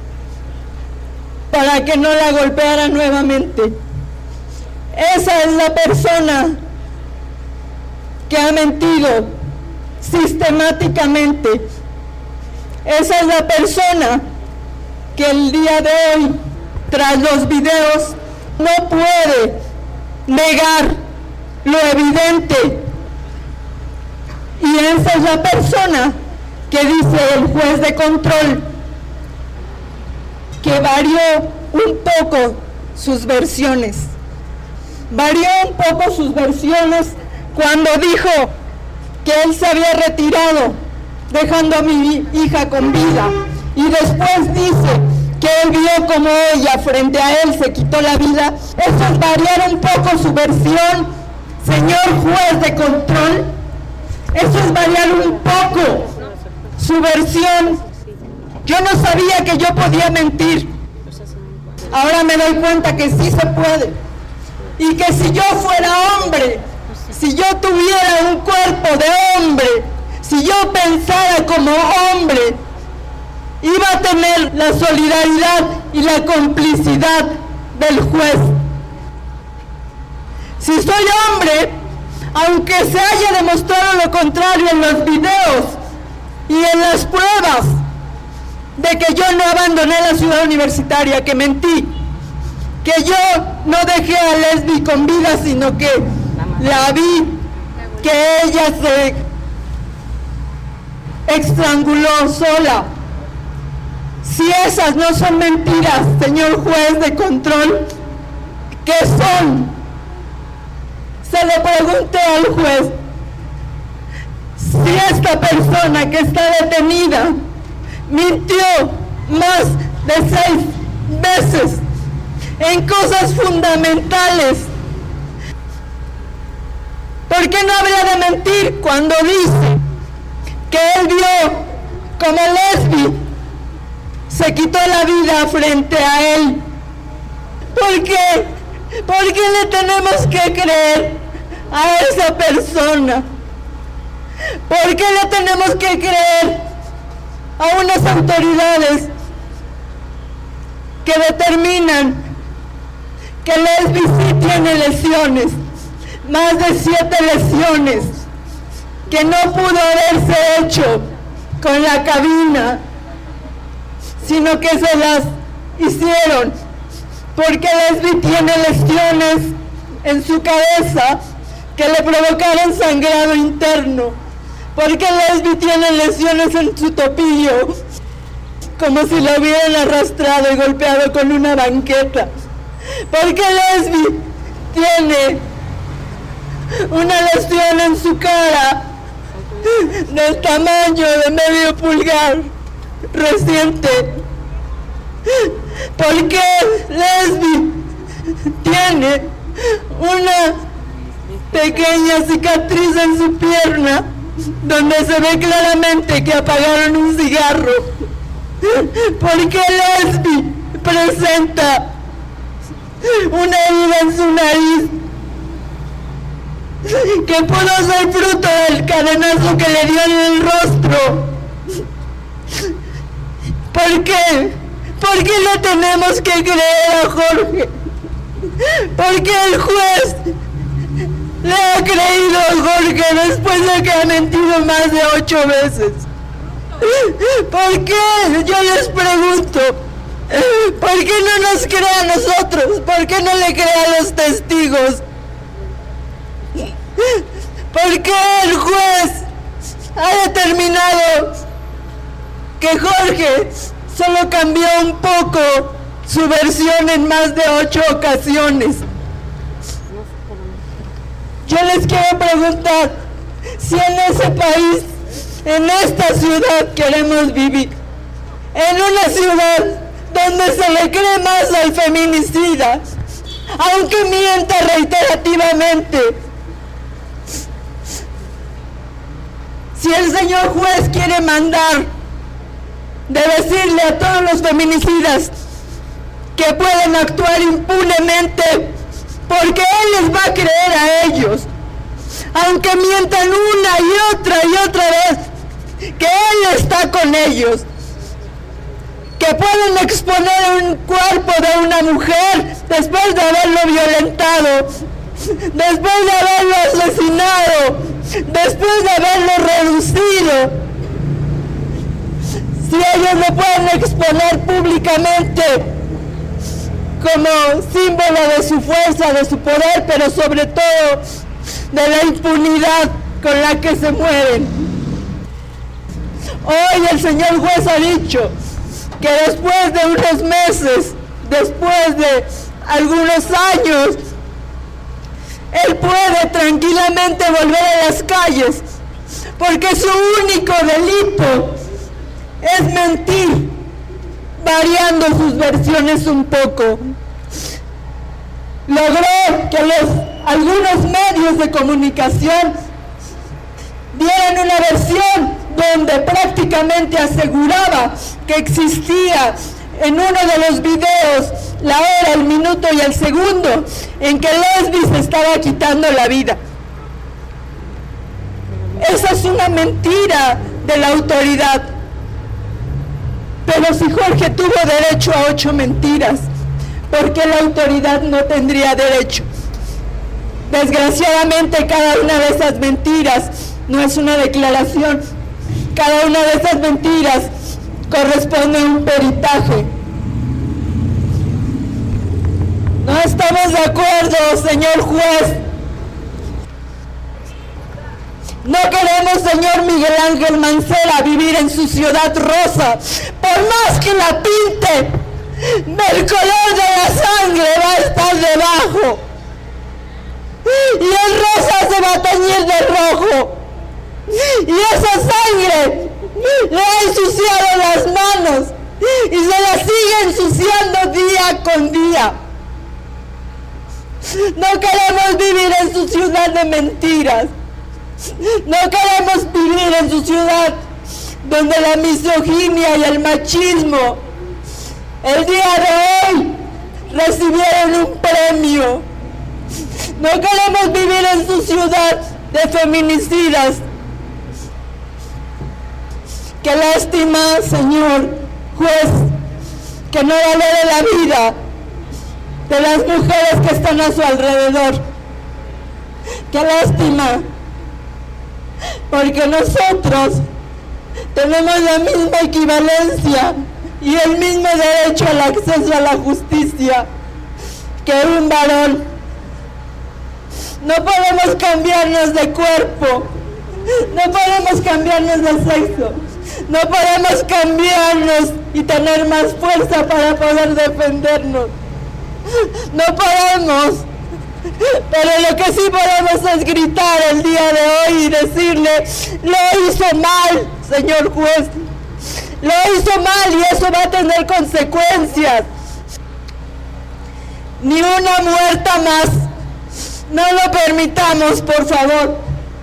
para que no la golpeara nuevamente. Esa es la persona que ha mentido sistemáticamente. Esa es la persona que el día de hoy, tras los videos, no puede negar lo evidente. Y esa es la persona que dice el juez de control que varió un poco sus versiones. Varió un poco sus versiones cuando dijo que él se había retirado dejando a mi hija con vida, y después dice que él vio como ella frente a él se quitó la vida. Eso es variar un poco su versión, señor juez de control. Eso es variar un poco su versión. Yo no sabía que yo podía mentir. Ahora me doy cuenta que sí se puede. Y que si yo fuera hombre, si yo tuviera un cuerpo de hombre, si yo pensara como hombre, iba a tener la solidaridad y la complicidad del juez. Si soy hombre, aunque se haya demostrado lo contrario en los videos y en las pruebas de que yo no abandoné la ciudad universitaria, que mentí, que yo no dejé a Lesbi con vida, sino que la vi, que ella se estranguló sola. Si esas no son mentiras, señor juez de control, ¿qué son? Se le pregunté al juez si esta persona que está detenida mintió más de 6 veces en cosas fundamentales. ¿Por qué no habría de mentir cuando dice que él vio como Lesbi se quitó la vida frente a él? ¿Por qué? ¿Por qué le tenemos que creer a esa persona? ¿Por qué le tenemos que creer a unas autoridades que determinan que Lesbi sí tiene lesiones, más de 7 lesiones, que no pudo haberse hecho con la cabina, sino que se las hicieron, porque Lesbi tiene lesiones en su cabeza que le provocaron sangrado interno, porque Lesbi tiene lesiones en su tobillo, como si lo hubieran arrastrado y golpeado con una banqueta, porque Lesbi tiene una lesión en su cara del tamaño de medio pulgar reciente, porque Lesbi tiene una pequeña cicatriz en su pierna donde se ve claramente que apagaron un cigarro, porque Lesbi presenta una herida en su nariz que pudo ser fruto del cadenazo que le dio en el rostro. ¿Por qué? ¿Por qué le tenemos que creer a Jorge? ¿Por qué el juez le ha creído a Jorge después de que ha mentido más de 8 veces? ¿Por qué? Yo les pregunto, ¿por qué no nos cree a nosotros? ¿Por qué no le cree a los testigos? ¿Por qué el juez ha determinado que Jorge solo cambió un poco su versión en más de 8 ocasiones? Yo les quiero preguntar si en ese país, en esta ciudad queremos vivir, en una ciudad donde se le cree más al feminicida, aunque mienta reiterativamente. Si el señor juez quiere mandar de decirle a todos los feminicidas que pueden actuar impunemente, porque él les va a creer a ellos, aunque mientan una y otra vez que él está con ellos, que pueden exponer un cuerpo de una mujer después de haberlo violentado, después de haberlo asesinado, después de haberlo reducido. Si ellos lo pueden exponer públicamente como símbolo de su fuerza, de su poder, pero sobre todo de la impunidad con la que se mueven. Hoy el señor juez ha dicho que después de unos meses, después de algunos años, él puede tranquilamente volver a las calles, porque su único delito es mentir, variando sus versiones un poco. Logró que algunos medios de comunicación dieran una versión donde prácticamente aseguraba que existía en uno de los videos la hora, el minuto y el segundo en que Lesbi se estaba quitando la vida. Esa es una mentira de la autoridad. Pero si Jorge tuvo derecho a 8 mentiras, ¿por qué la autoridad no tendría derecho? Desgraciadamente, cada una de esas mentiras no es una declaración. Cada una de esas mentiras corresponde a un peritaje. No estamos de acuerdo, señor juez. No queremos, señor Miguel Ángel Mancera, vivir en su ciudad rosa. Por más que la pinte, el color de la sangre va a estar debajo. Y el rosa se va a teñir de rojo. Y esa sangre le ha ensuciado las manos y se la sigue ensuciando día con día. No queremos vivir en su ciudad de mentiras. No queremos vivir en su ciudad donde la misoginia y el machismo el día de hoy recibieron un premio. No queremos vivir en su ciudad de feminicidas. Qué lástima, señor juez, que no valore la vida de las mujeres que están a su alrededor. ¡Qué lástima! Porque nosotros tenemos la misma equivalencia y el mismo derecho al acceso a la justicia que un varón. No podemos cambiarnos de cuerpo, no podemos cambiarnos de sexo, no podemos cambiarnos y tener más fuerza para poder defendernos. No podemos. Pero lo que sí podemos es gritar el día de hoy y decirle: lo hizo mal, señor juez, lo hizo mal y eso va a tener consecuencias. Ni una muerta más, no lo permitamos, por favor.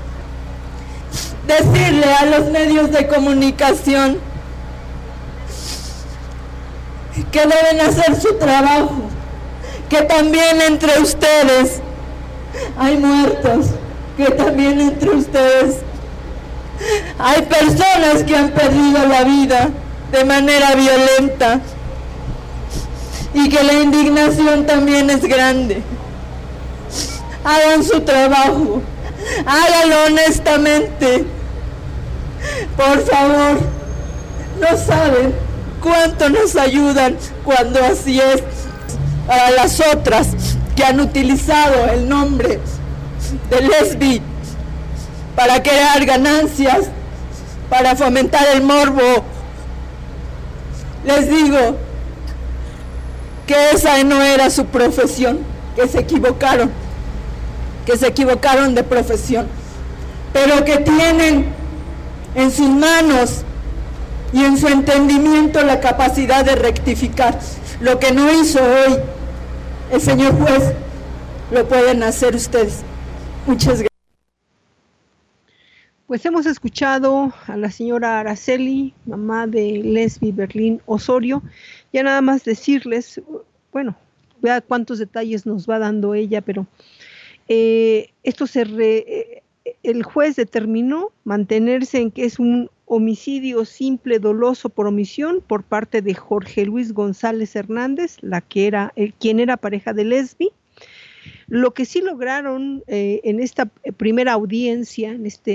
Decirle a los medios de comunicación que deben hacer su trabajo, que también entre ustedes hay muertos, que también entre ustedes hay personas que han perdido la vida de manera violenta y que la indignación también es grande. Hagan su trabajo, háganlo honestamente, por favor. No saben cuánto nos ayudan cuando así es. Para las otras que han utilizado el nombre de Lesbi para crear ganancias, para fomentar el morbo, les digo que esa no era su profesión, que se equivocaron de profesión, pero que tienen en sus manos y en su entendimiento la capacidad de rectificar. Lo que no hizo hoy el señor juez, lo pueden hacer ustedes. Muchas gracias. Pues hemos escuchado a la señora Araceli, mamá de Lesbi Berlín Osorio. Ya nada más decirles, bueno, vea cuántos detalles nos va dando ella, pero el juez determinó mantenerse en que es un homicidio simple doloso por omisión por parte de Jorge Luis González Hernández, quien era pareja de Lesbi. Lo que sí lograron en esta primera audiencia,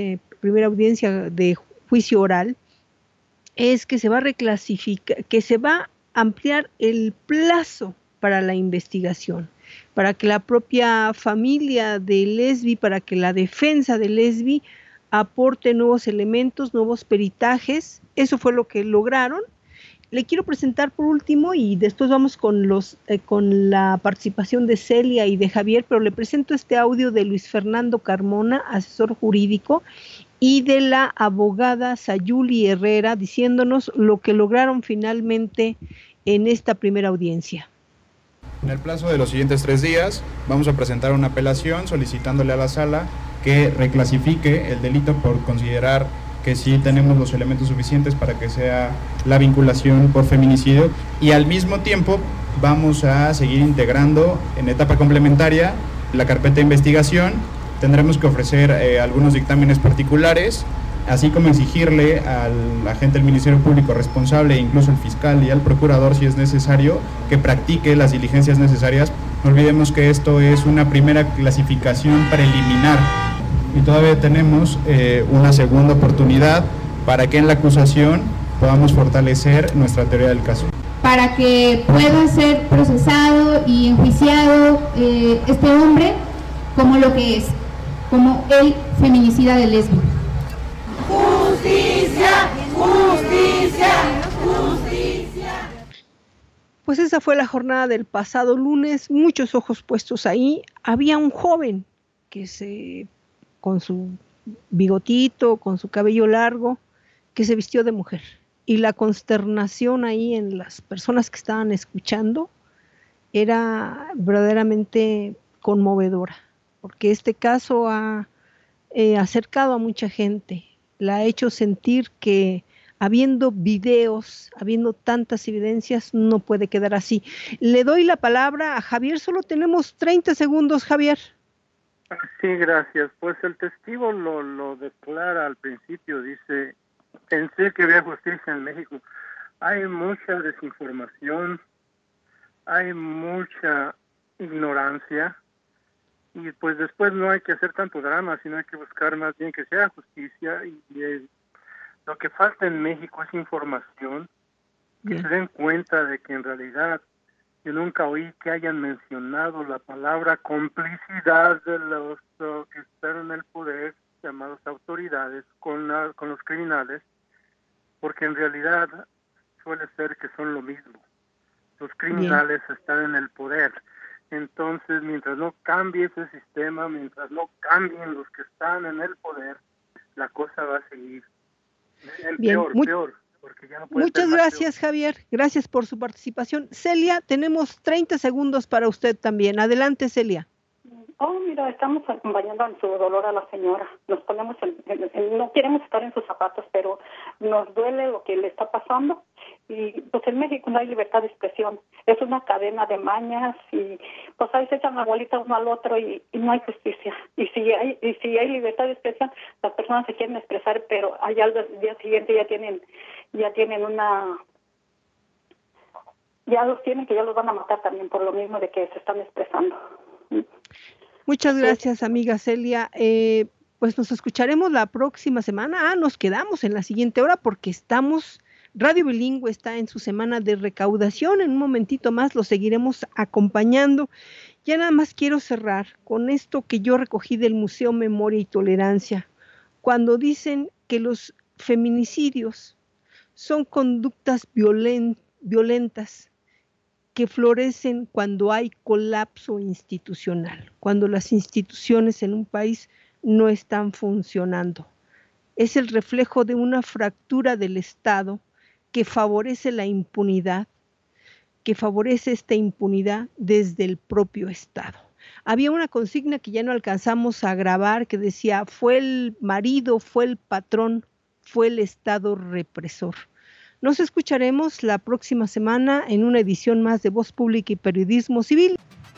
de juicio oral, es que se va a reclasificar, que se va a ampliar el plazo para la investigación, para que la propia familia de Lesbi, para que la defensa de Lesbi aporte nuevos elementos, nuevos peritajes. Eso fue lo que lograron. Le quiero presentar por último, y después vamos con la participación de Celia y de Javier, pero le presento este audio de Luis Fernando Carmona, asesor jurídico, y de la abogada Sayuli Herrera, diciéndonos lo que lograron finalmente en esta primera audiencia. En el plazo de los siguientes 3 días vamos a presentar una apelación solicitándole a la sala que reclasifique el delito por considerar que sí tenemos los elementos suficientes para que sea la vinculación por feminicidio, y al mismo tiempo vamos a seguir integrando en etapa complementaria la carpeta de investigación. Tendremos que ofrecer algunos dictámenes particulares, así como exigirle al agente del Ministerio Público responsable, incluso al fiscal y al procurador, si es necesario, que practique las diligencias necesarias. No olvidemos que esto es una primera clasificación preliminar y todavía tenemos una segunda oportunidad para que en la acusación podamos fortalecer nuestra teoría del caso. Para que pueda ser procesado y enjuiciado este hombre como lo que es, como el feminicida de Lesbi. Justicia, justicia, justicia. Pues esa fue la jornada del pasado lunes, muchos ojos puestos ahí. Había un joven que con su bigotito, con su cabello largo, que se vistió de mujer. Y la consternación ahí en las personas que estaban escuchando era verdaderamente conmovedora, porque este caso ha acercado a mucha gente, la ha hecho sentir que habiendo videos, habiendo tantas evidencias, no puede quedar así. Le doy la palabra a Javier, solo tenemos 30 segundos, Javier. Sí, gracias. Pues el testigo lo declara al principio, dice: pensé que había justicia en México. Hay mucha desinformación, hay mucha ignorancia, y pues después no hay que hacer tanto drama, sino hay que buscar más bien que sea justicia, lo que falta en México es información, que se den cuenta de que en realidad yo nunca oí que hayan mencionado la palabra complicidad de los que están en el poder, llamados autoridades, con los criminales, porque en realidad suele ser que son lo mismo. Los criminales están en el poder. Entonces, mientras no cambie ese sistema, mientras no cambien los que están en el poder, la cosa va a seguir. Peor. Porque ya no puede Muchas gracias, Javier. Gracias por su participación. Celia, tenemos 30 segundos para usted también. Adelante, Celia. Mira, estamos acompañando en su dolor a la señora. Nos ponemos no queremos estar en sus zapatos, pero nos duele lo que le está pasando. Y pues en México no hay libertad de expresión. Es una cadena de mañas y pues ahí se echan la bolita uno al otro y no hay justicia. Y si hay libertad de expresión, las personas se quieren expresar, pero allá al día siguiente ya tienen que ya los van a matar también por lo mismo de que se están expresando. Muchas gracias, amiga Celia. Pues nos escucharemos la próxima semana. Nos quedamos en la siguiente hora porque Radio Bilingüe está en su semana de recaudación. En un momentito más lo seguiremos acompañando. Ya nada más quiero cerrar con esto que yo recogí del Museo Memoria y Tolerancia, cuando dicen que los feminicidios son conductas violentas que florecen cuando hay colapso institucional, cuando las instituciones en un país no están funcionando. Es el reflejo de una fractura del Estado que favorece la impunidad, que favorece esta impunidad desde el propio Estado. Había una consigna que ya no alcanzamos a grabar que decía: fue el marido, fue el patrón, fue el Estado represor. Nos escucharemos la próxima semana en una edición más de Voz Pública y Periodismo Civil.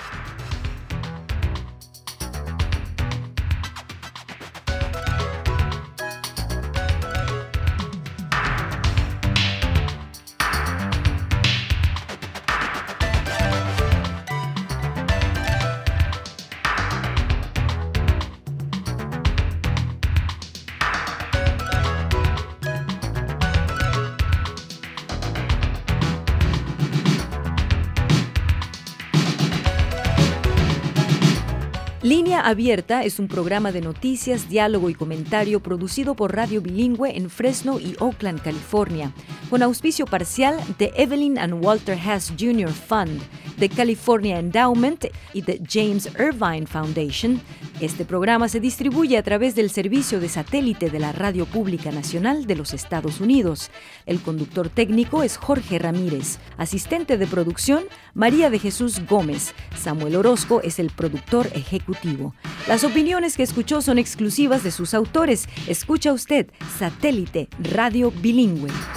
Línea Abierta es un programa de noticias, diálogo y comentario producido por Radio Bilingüe en Fresno y Oakland, California, con auspicio parcial de Evelyn and Walter Haas Jr. Fund, de California Endowment y de James Irvine Foundation. Este programa se distribuye a través del servicio de satélite de la Radio Pública Nacional de los Estados Unidos. El conductor técnico es Jorge Ramírez. Asistente de producción, María de Jesús Gómez. Samuel Orozco es el productor ejecutivo. Las opiniones que escuchó son exclusivas de sus autores. Escucha usted Satélite Radio Bilingüe.